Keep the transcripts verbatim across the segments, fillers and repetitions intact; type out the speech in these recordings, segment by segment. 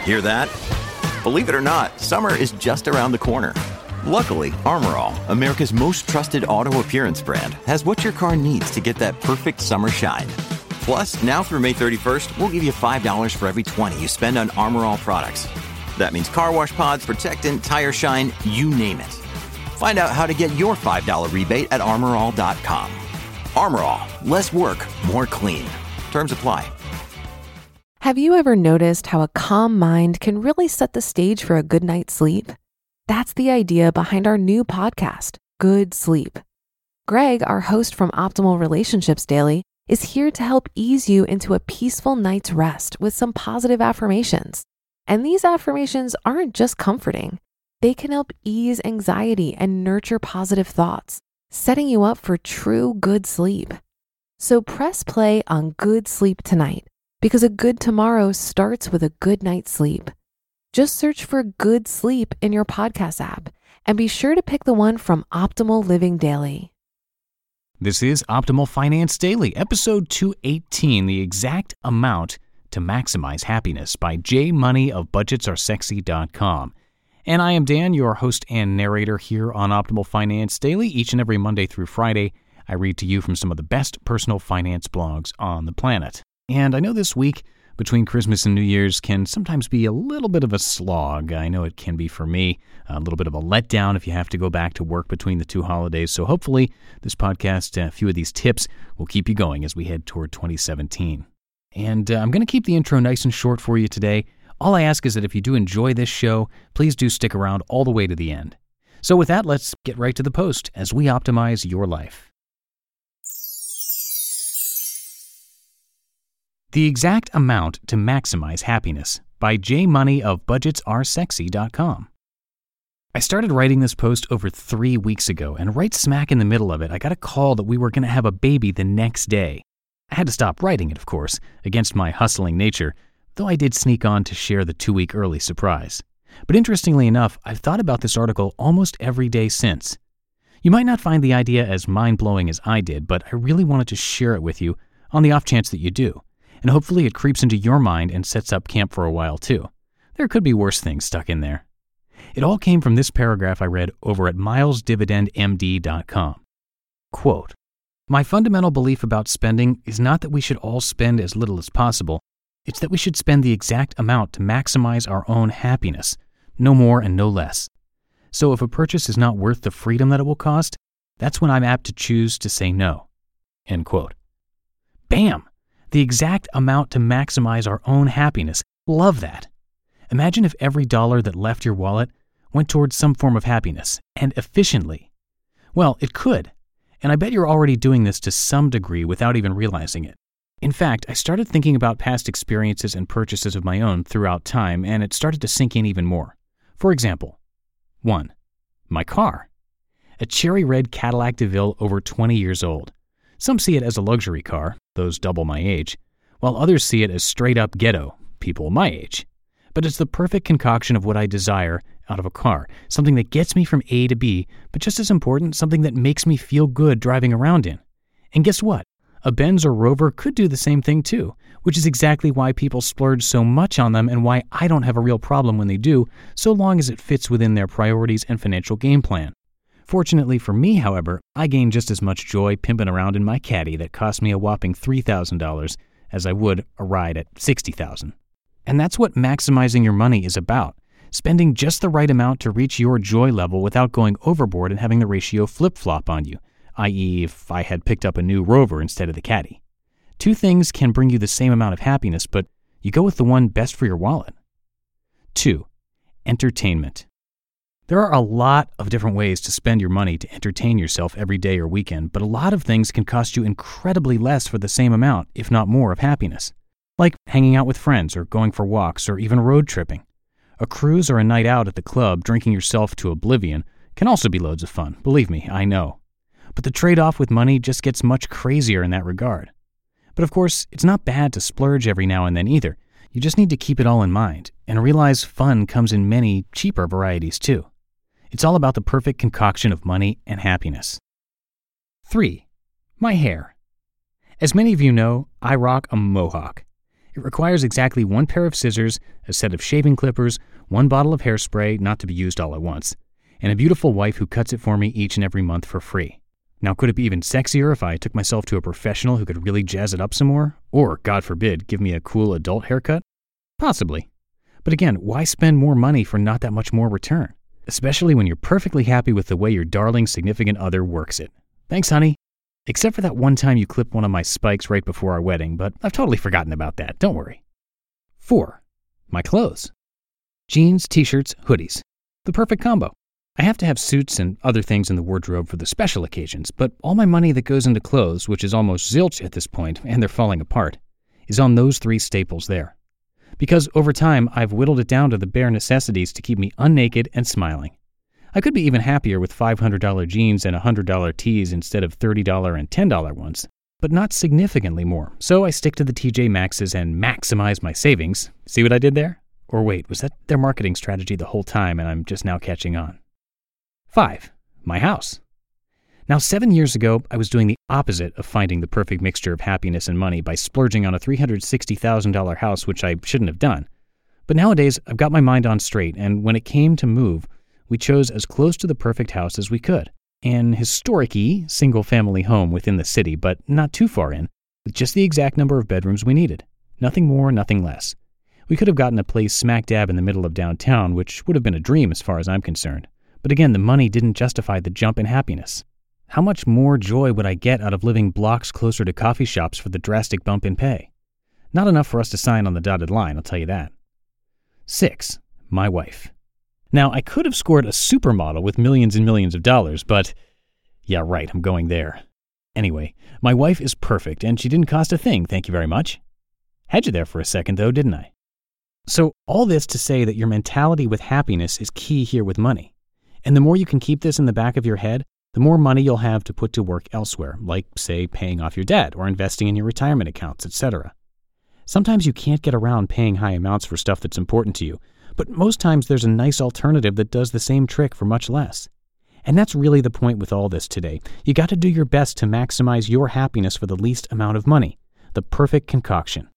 Hear that? Believe it or not, summer is just around the corner. Luckily, Armor All, America's most trusted auto appearance brand, has what your car needs to get that perfect summer shine. Plus, now through May thirty-first, we'll give you five dollars for every twenty you spend on Armor All products. That means car wash pods, protectant, tire shine, you name it. Find out how to get your five dollars rebate at armor all dot com. Armor All, less work, more clean. Terms apply. Have you ever noticed how a calm mind can really set the stage for a good night's sleep? That's the idea behind our new podcast, Good Sleep. Greg, our host from Optimal Relationships Daily, is here to help ease you into a peaceful night's rest with some positive affirmations. And these affirmations aren't just comforting. They can help ease anxiety and nurture positive thoughts, setting you up for true good sleep. So press play on Good Sleep tonight, because a good tomorrow starts with a good night's sleep. Just search for Good Sleep in your podcast app and be sure to pick the one from Optimal Living Daily. This is Optimal Finance Daily, episode two eighteen, The Exact Amount to Maximize Happiness by J Money of budgets are sexy dot com. And I am Dan, your host and narrator here on Optimal Finance Daily. Each and every Monday through Friday, I read to you from some of the best personal finance blogs on the planet. And I know this week between Christmas and New Year's can sometimes be a little bit of a slog. I know it can be for me, a little bit of a letdown if you have to go back to work between the two holidays. So hopefully this podcast, a few of these tips will keep you going as we head toward twenty seventeen. And uh, I'm going to keep the intro nice and short for you today. All I ask is that if you do enjoy this show, please do stick around all the way to the end. So with that, let's get right to the post as we optimize your life. The Exact Amount to Maximize Happiness by J Money of budgets are sexy dot com. I started writing this post over three weeks ago, and right smack in the middle of it, I got a call that we were going to have a baby the next day. I had to stop writing it, of course, against my hustling nature, though I did sneak on to share the two-week early surprise. But interestingly enough, I've thought about this article almost every day since. You might not find the idea as mind-blowing as I did, but I really wanted to share it with you on the off chance that you do. And hopefully it creeps into your mind and sets up camp for a while too. There could be worse things stuck in there. It all came from this paragraph I read over at miles dividend m d dot com. Quote, "My fundamental belief about spending is not that we should all spend as little as possible. It's that we should spend the exact amount to maximize our own happiness, no more and no less. So if a purchase is not worth the freedom that it will cost, that's when I'm apt to choose to say no." End quote. Bam! The exact amount to maximize our own happiness. Love that. Imagine if every dollar that left your wallet went towards some form of happiness, and efficiently. Well, it could, and I bet you're already doing this to some degree without even realizing it. In fact, I started thinking about past experiences and purchases of my own throughout time, and it started to sink in even more. For example, one, my car. A cherry red Cadillac DeVille over twenty years old. Some see it as a luxury car, those double my age, while others see it as straight-up ghetto, people my age. But it's the perfect concoction of what I desire out of a car, something that gets me from A to B, but just as important, something that makes me feel good driving around in. And guess what? A Benz or Rover could do the same thing too, which is exactly why people splurge so much on them and why I don't have a real problem when they do, so long as it fits within their priorities and financial game plan. Fortunately for me, however, I gain just as much joy pimping around in my Caddy that cost me a whopping three thousand dollars as I would a ride at sixty thousand dollars. And that's what maximizing your money is about, spending just the right amount to reach your joy level without going overboard and having the ratio flip-flop on you, that is if I had picked up a new Rover instead of the Caddy. Two things can bring you the same amount of happiness, but you go with the one best for your wallet. Two, entertainment. There are a lot of different ways to spend your money to entertain yourself every day or weekend, but a lot of things can cost you incredibly less for the same amount, if not more, of happiness. Like hanging out with friends or going for walks or even road tripping. A cruise or a night out at the club drinking yourself to oblivion can also be loads of fun, believe me, I know. But the trade-off with money just gets much crazier in that regard. But of course, it's not bad to splurge every now and then either. You just need to keep it all in mind and realize fun comes in many cheaper varieties too. It's all about the perfect concoction of money and happiness. Three, my hair. As many of you know, I rock a mohawk. It It requires exactly one pair of scissors, a set of shaving clippers, one bottle of hairspray, not to be used all at once, and a beautiful wife who cuts it for me each and every month for free. Now, could it be even sexier if I took myself to a professional who could really jazz it up some more? Or, God forbid, give me a cool adult haircut? Possibly. But again, why spend more money for not that much more return? Especially when you're perfectly happy with the way your darling significant other works it. Thanks, honey. Except for that one time you clipped one of my spikes right before our wedding, but I've totally forgotten about that, don't worry. Four, my clothes. Jeans, t-shirts, hoodies. The perfect combo. I have to have suits and other things in the wardrobe for the special occasions, but all my money that goes into clothes, which is almost zilch at this point, and they're falling apart, is on those three staples there. Because over time, I've whittled it down to the bare necessities to keep me unnaked and smiling. I could be even happier with five hundred dollars jeans and one hundred dollars tees instead of thirty dollars and ten dollars ones, but not significantly more, so I stick to the T J Maxx's and maximize my savings. See what I did there? Or wait, was that their marketing strategy the whole time and I'm just now catching on? Five, my house. Now, seven years ago, I was doing the opposite of finding the perfect mixture of happiness and money by splurging on a three hundred sixty thousand dollars house, which I shouldn't have done. But nowadays, I've got my mind on straight, and when it came to move, we chose as close to the perfect house as we could. An historic-y, single-family home within the city, but not too far in, with just the exact number of bedrooms we needed. Nothing more, nothing less. We could have gotten a place smack dab in the middle of downtown, which would have been a dream as far as I'm concerned. But again, the money didn't justify the jump in happiness. How much more joy would I get out of living blocks closer to coffee shops for the drastic bump in pay? Not enough for us to sign on the dotted line, I'll tell you that. Six, my wife. Now, I could have scored a supermodel with millions and millions of dollars, but yeah, right, I'm going there. Anyway, my wife is perfect, and she didn't cost a thing, thank you very much. Had you there for a second, though, didn't I? So all this to say that your mentality with happiness is key here with money. And the more you can keep this in the back of your head, the more money you'll have to put to work elsewhere, like, say, paying off your debt or investing in your retirement accounts, et cetera. Sometimes you can't get around paying high amounts for stuff that's important to you, but most times there's a nice alternative that does the same trick for much less. And that's really the point with all this today. You got to do your best to maximize your happiness for the least amount of money. The perfect concoction.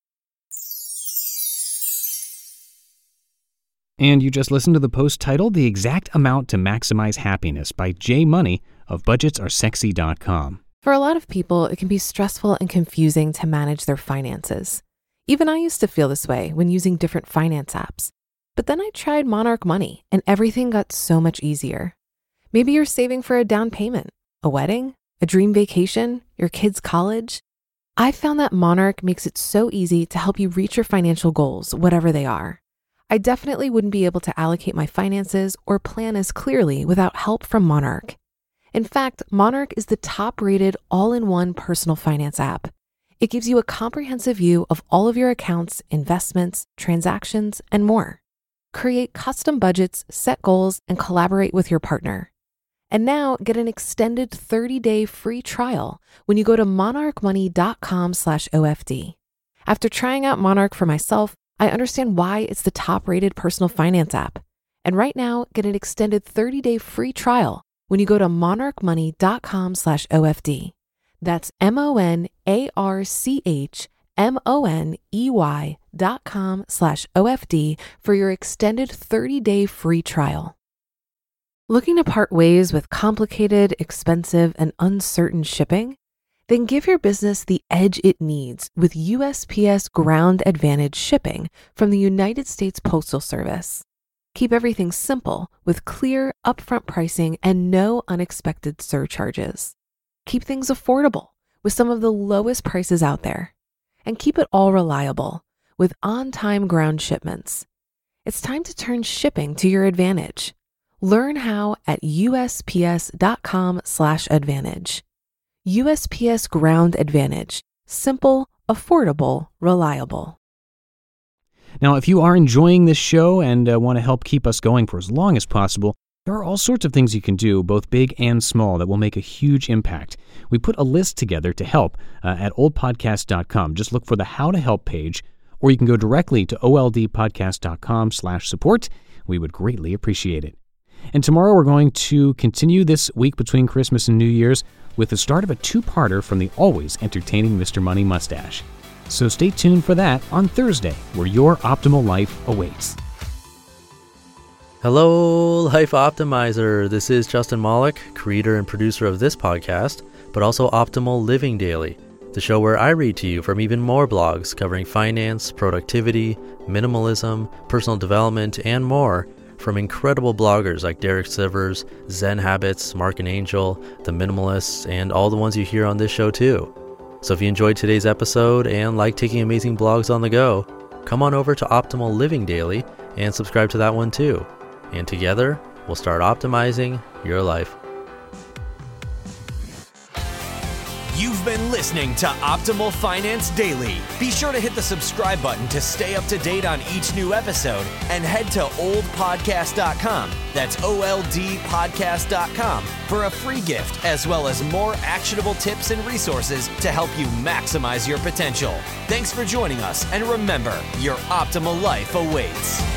And you just listened to the post titled The Exact Amount to Maximize Happiness by Jay Money of budgets are sexy dot com. For a lot of people, it can be stressful and confusing to manage their finances. Even I used to feel this way when using different finance apps. But then I tried Monarch Money and everything got so much easier. Maybe you're saving for a down payment, a wedding, a dream vacation, your kids' college. I found that Monarch makes it so easy to help you reach your financial goals, whatever they are. I definitely wouldn't be able to allocate my finances or plan as clearly without help from Monarch. In fact, Monarch is the top-rated all-in-one personal finance app. It gives you a comprehensive view of all of your accounts, investments, transactions, and more. Create custom budgets, set goals, and collaborate with your partner. And now get an extended thirty-day free trial when you go to monarch money dot com slash O F D. After trying out Monarch for myself, I understand why it's the top-rated personal finance app. And right now, get an extended thirty-day free trial when you go to monarch money dot com slash O F D. That's M O N A R C H M O N E Y dot com slash O F D for your extended thirty-day free trial. Looking to part ways with complicated, expensive, and uncertain shipping? Then give your business the edge it needs with U S P S Ground Advantage shipping from the United States Postal Service. Keep everything simple with clear, upfront pricing and no unexpected surcharges. Keep things affordable with some of the lowest prices out there. And keep it all reliable with on-time ground shipments. It's time to turn shipping to your advantage. Learn how at U S P S dot com slash advantage. U S P S Ground Advantage. Simple, affordable, reliable. Now, if you are enjoying this show and uh, want to help keep us going for as long as possible, there are all sorts of things you can do, both big and small, that will make a huge impact. We put a list together to help uh, at old podcast dot com. Just look for the How to Help page, or you can go directly to O L D podcast dot com slash support. We would greatly appreciate it. And tomorrow we're going to continue this week between Christmas and New Year's with the start of a two-parter from the always entertaining Mister Money Mustache. So stay tuned for that on Thursday, where your optimal life awaits. Hello, Life Optimizer. This is Justin Malik, creator and producer of this podcast, but also Optimal Living Daily, the show where I read to you from even more blogs covering finance, productivity, minimalism, personal development, and more from incredible bloggers like Derek Sivers, Zen Habits, Mark and Angel, The Minimalists, and all the ones you hear on this show too. So if you enjoyed today's episode and like taking amazing blogs on the go, come on over to Optimal Living Daily and subscribe to that one too. And together, we'll start optimizing your life. You've been listening to Optimal Finance Daily. Be sure to hit the subscribe button to stay up to date on each new episode and head to old podcast dot com. That's O L D podcast dot com for a free gift as well as more actionable tips and resources to help you maximize your potential. Thanks for joining us, and remember, your optimal life awaits.